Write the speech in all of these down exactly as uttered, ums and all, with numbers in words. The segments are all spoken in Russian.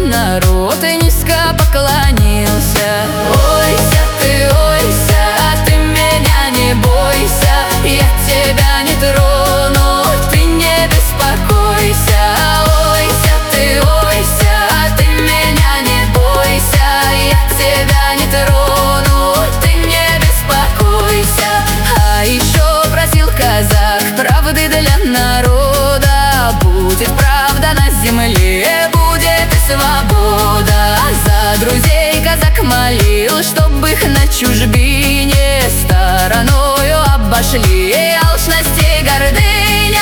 народ и низко поклонился. Ойся ты, ойся, а ты меня не бойся, я тебя не трону, ты не беспокойся. Ойся ты, ойся, а ты меня не бойся, я тебя не трону, ты не беспокойся. А еще просил казах правды для народа, будет правда на земле, будет и свобода. За друзей казак молил, чтоб их на чужбине стороною обошли алчность и гордыня.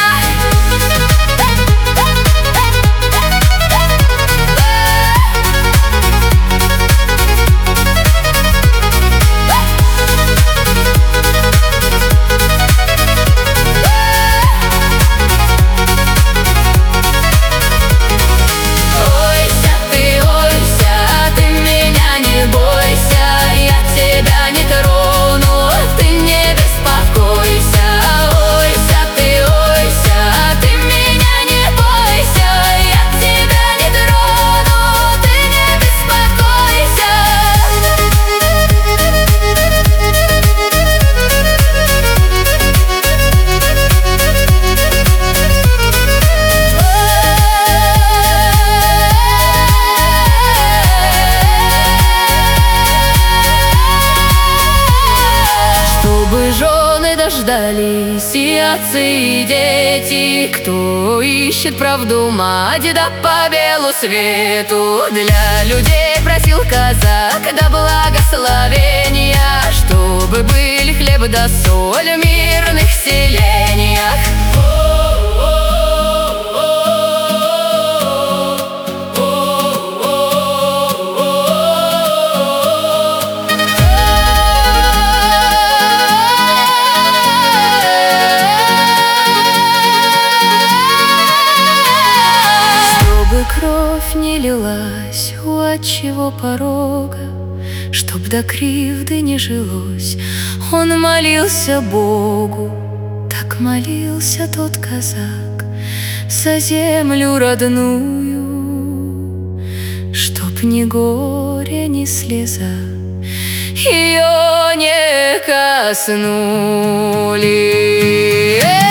Чтобы жены дождались и отцы, и дети, кто ищет правду, мать, да по белу свету. Для людей просил казак да благословения, чтобы были хлеб да соль в мирных селениях. Кровь не лилась у отчего порога, чтоб до кривды не жилось, он молился Богу. Так молился тот казак за землю родную, чтоб ни горе, ни слеза ее не коснули.